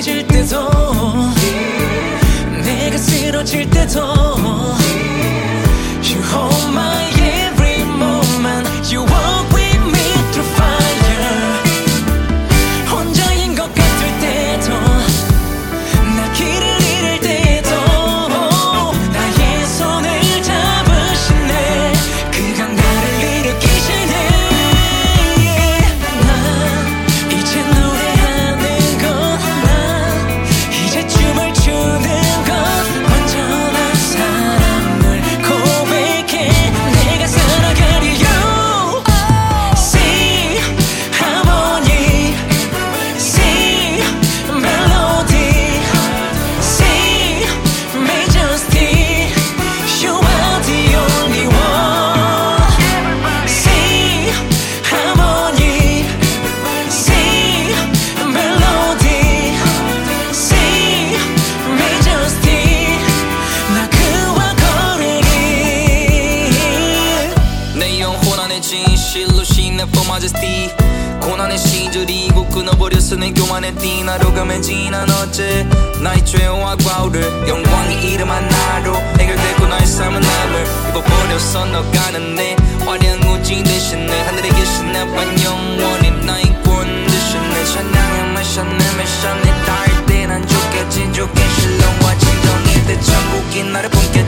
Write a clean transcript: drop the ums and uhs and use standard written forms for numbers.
익숙해질 때도 내가 쓰러질 때도 You hold my every moment You walk with me through fire 혼자인 것 같을 때도 나 길을 잃을 때도 나의 손을 잡으시네 그간 나를 일으키시네 난 이제 노래하는 것 난 이제 춤을 추는 것 완전한 사랑을 고백해 내가 살아가리 You Sing harmony Sing melody Sing majesty You are the only one Sing harmony Sing melody Sing majesty 나 그와 거리리 내 영혼 안에 진실로 신의 for majesty 고난의 시절이고 끊어버렸어 내 교만의 띠 나로 가면 지난 어제 나의 죄와 과오를 영광의 이름 하나로 해결되고 나의 삶은 남을 입어버렸어 너가 는 내 화려한 우지 대신에 하늘에 계신 나만 영원히 나의 권 대신에 찬양의 마션을 매션에 닿을 때 난 좋게 진족의 신령과 진정일 때 천국이 나를 품게